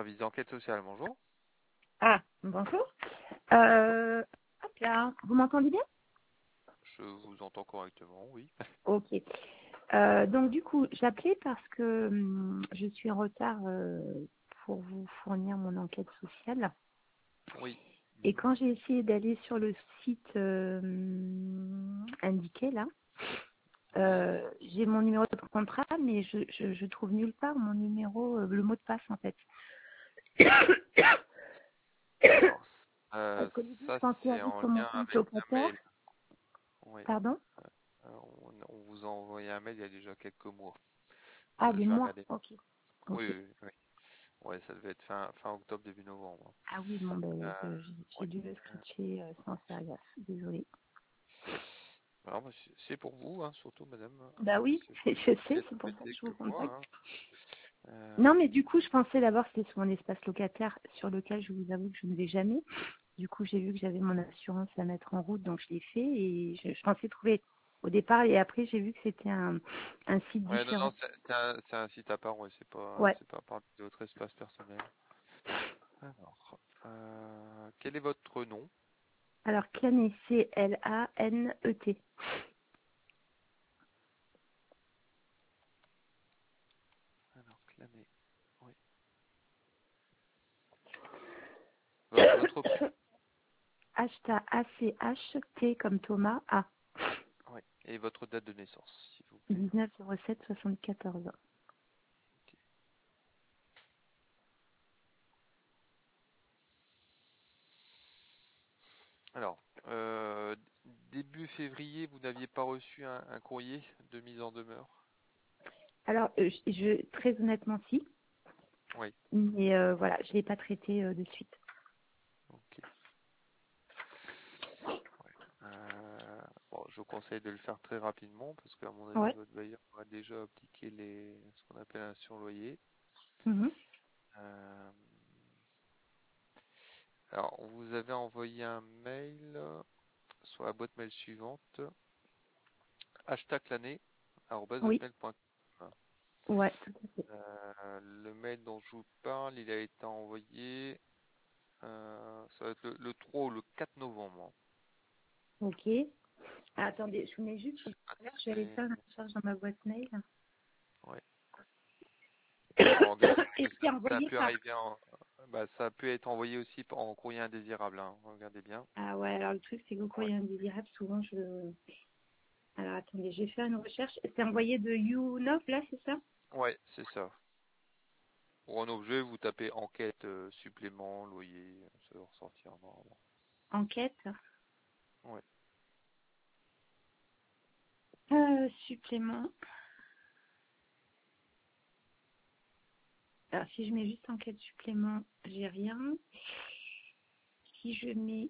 service d'enquête sociale, bonjour. Ah, bonjour. Hop là, vous m'entendez bien? Je vous entends correctement, oui. Ok. Donc du coup, j'appelais parce que je suis en retard pour vous fournir mon enquête sociale. Oui. Et quand j'ai essayé d'aller sur le site indiqué là, j'ai mon numéro de contrat, mais je trouve nulle part mon numéro, le mot de passe en fait. Alors, Parce que du coup, je ça pensais c'est aller en sur mon lien compte avec un locataire. mail. Oui. Pardon? On vous a envoyé un mail il y a déjà quelques mois. Ah, des Je vais mois. regarder. Ok. Oui, Ok. oui, oui. Ouais, ça devait être fin octobre, début novembre. Ah oui, bon, ben, Euh, j'ai oui. dû le scratcher sans faire gaffe. Désolée. Alors, bah, c'est pour vous, hein, surtout, madame. Bah oui, C'est je pas sais, si c'est pour ça que embêté je que vous moi. contacte. Hein. Non, mais du coup, je pensais d'abord que c'était sur mon espace locataire sur lequel je vous avoue que je ne vais jamais. Du coup, j'ai vu que j'avais mon assurance à mettre en route, donc je l'ai fait et je pensais trouver au départ et après j'ai vu que c'était un site Ouais, non, différent. c'est un site à part, ouais, Ouais. c'est pas part de votre espace personnel. Alors, quel est votre nom? Alors, Clanet, Clanet. Alors, Clanet, oui. Votre prénom? H-A-C-H-T comme Thomas, A. Oui. Et votre date de naissance, s'il vous plaît. 19 07 74. Ok. Alors, début février, vous n'aviez pas reçu un courrier de mise en demeure? Alors, très honnêtement, si. Oui. Mais voilà, je ne l'ai pas traité de suite. Ok. Ouais. Bon, je vous conseille de le faire très rapidement parce qu'à mon avis, Ouais. votre bailleur a déjà appliqué ce qu'on appelle un surloyer. Mhm. Euh, alors, on vous avait envoyé un mail sur la boîte mail suivante, Oui, #l'année@hotmail.com. ouais, tout à fait. Le mail dont je vous parle, il a été envoyé, ça va être le 3 ou le 4 novembre. Ok. Ah, attendez, je vous mets juste Je sais pas si je vais aller c'est... faire une recherche dans ma boîte mail. Ouais. Alors, regardez, parce Et que c'est ça a envoyé pu par. arriver bah, ça a pu être envoyé aussi en courrier indésirable, hein. Regardez bien. Ah ouais, alors le truc, c'est que le Ouais. courrier indésirable, souvent, Alors attendez, je vais faire une recherche. C'est envoyé de YouNov, là, c'est ça? Ouais, c'est ça. Pour un objet, vous tapez enquête, supplément, loyer, ça va ressortir normalement. Enquête. Ouais. Supplément. Alors si je mets juste enquête supplément, j'ai rien. Si je mets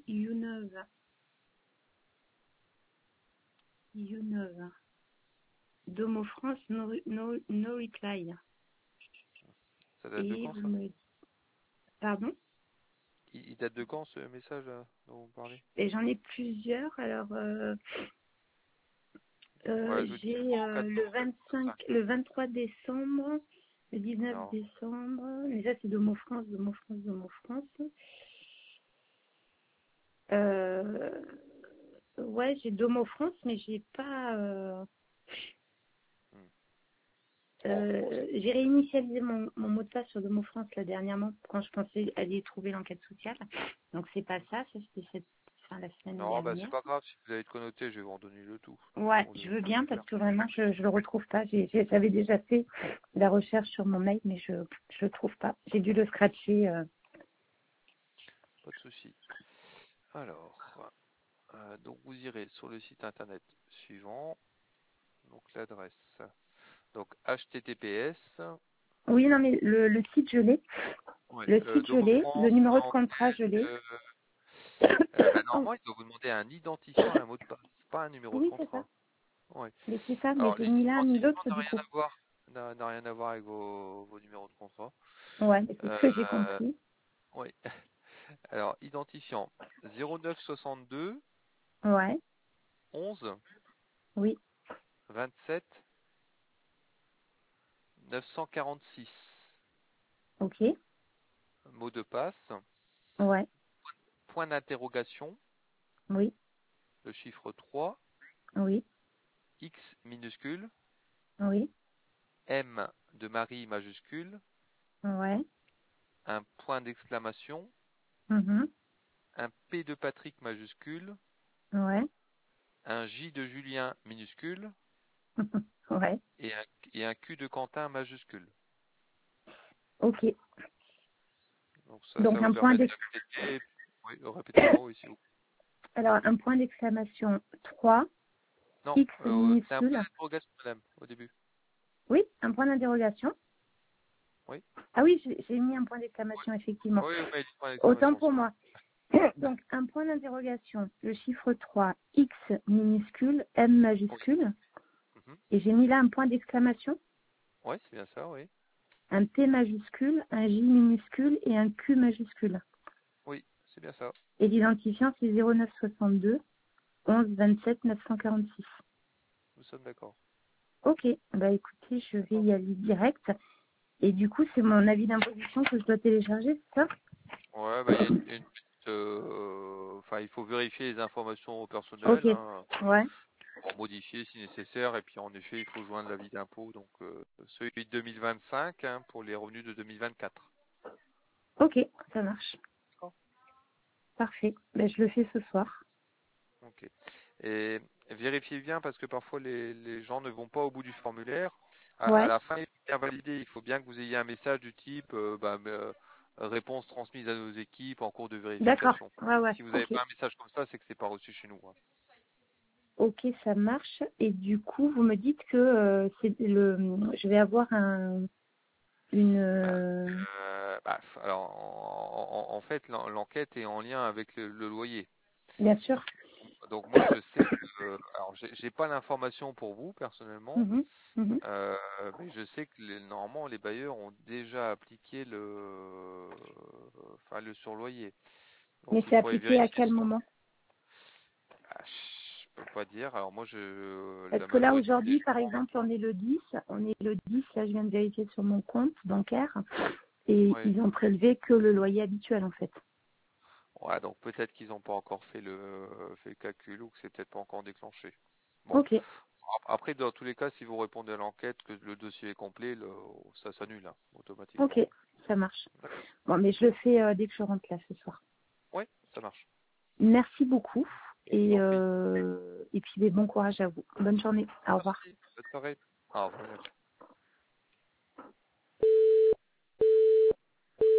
YouNov, Domo France, no reply. Ça date de Et quand, vous ça? me dites, pardon? Il date de quand, ce message dont vous parlez? Et j'en ai plusieurs. Alors, Ouais, je vous dis j'ai 3 ou 4 le novembre, comme 25, ça. le 23 décembre, le 19 Non. décembre. Mais ça, c'est Domo France, Domo France, Domo France. Euh, ouais, j'ai Domo France, mais j'ai pas. Hmm. Bon, J'ai réinitialisé mon mot de passe sur Domo France là, dernièrement quand je pensais aller trouver l'enquête sociale. Donc c'est pas ça, ça c'était la semaine non, bah c'est dernière. pas grave, si vous avez de connoté, je vais vous en donner le tout. Ouais, Pour je le veux bien parce faire. que vraiment je le retrouve pas. J'avais déjà fait la recherche sur mon mail, mais je le trouve pas. J'ai dû le scratcher. Pas de souci. Alors, donc vous irez sur le site internet suivant, donc l'adresse. Donc https. Oui, non, mais le site je l'ai. Ouais, Le site je Domo l'ai. Le France, numéro de contrat je enquête. l'ai. Bah, Oh, normalement, il doit vous demander un identifiant et un mot de passe, pas un numéro de oui, c'est ça. contrat. Ouais. Mais c'est ça, mais Alors, j'ai ni l'un ni l'identifiant l'autre n'a du rien coup. à voir, n'a rien à voir avec vos numéros de contrat. Ouais, mais c'est ce que j'ai Euh, compris. oui. Alors, identifiant 09 62 Ouais, 11 oui, 27 946. ok. mot de passe, Ouais. point d'interrogation, Oui. le chiffre 3, Oui. X minuscule, Oui. M de Marie majuscule, Ouais. un point d'exclamation, Mhm. un P de Patrick majuscule, Ouais. un J de Julien minuscule Ouais. et un Q de Quentin majuscule. Ok. Donc ça Donc vous un point permet de d'ex... répéter. Oui, répétez-moi, oui, si vous. Alors un point d'exclamation 3 Non, X c'est un point minuscule. d'interrogation, madame, au début. Oui, un point d'interrogation. Oui. Ah oui, j'ai mis un point Oui, d'exclamation, effectivement. oui, vous m'avez dit point Autant d'exclamation, pour c'est bon. moi. Donc, un point d'interrogation, le chiffre 3 X minuscule, M Oui. majuscule. Mhm. Et j'ai mis là un point d'exclamation, Ouais, c'est bien ça, oui. un P majuscule, un J minuscule et un Q majuscule. Oui, c'est bien ça. Et l'identifiant, c'est 0962 11 27 946. Nous sommes d'accord. Ok, bah écoutez, je vais D'accord. y aller direct. Et du coup, c'est mon avis d'imposition que je dois télécharger, c'est ça? Ouais, bah, il y a une petite, enfin, il faut vérifier les informations Ok, personnelles, hein, ouais, pour modifier si nécessaire. Et puis, en effet, il faut joindre l'avis d'impôt. Donc, celui de 2025, hein, pour les revenus de 2024. ok, ça marche. D'accord. Parfait, ben, je le fais ce soir. Ok. Et vérifiez bien parce que parfois les gens ne vont pas au bout du formulaire. À Ouais, la fin, il faut bien valider. Il faut bien que vous ayez un message du type réponse transmise à nos équipes en cours de d'accord, vérification. ouais, Si vous n'avez ok. pas un message comme ça, c'est que c'est pas reçu chez nous, hein. Ok, ça marche. Et du coup, vous me dites que je vais avoir une, Bah, alors, en fait, l'enquête est en lien avec le loyer. bien sûr. Donc moi, je sais que, alors j'ai pas l'information pour vous personnellement, Mhm, mhm. mais je sais que normalement les bailleurs ont déjà appliqué enfin le surloyer. Mais Donc il c'est faudrait appliqué à vérifier quel ça. moment? Je peux pas dire. Alors moi, Parce la que là, majorité des aujourd'hui, par gens. exemple, on est le 10, là, je viens de vérifier sur mon compte bancaire, et Ouais. ils ont prélevé que le loyer habituel, en fait. Ouais, donc peut-être qu'ils n'ont pas encore fait le calcul ou que c'est peut-être pas encore déclenché. Bon, Ok, après, dans tous les cas, si vous répondez à l'enquête, que le dossier est complet, ça s'annule, hein, ok, automatiquement. ça marche. D'accord. Bon, mais je le fais dès que je rentre là ce soir. Ouais, ça marche. Merci beaucoup, Je vous en prie. et puis, bon courage à vous. Bonne journée, au revoir. Merci. Bonne soirée. Au revoir, madame.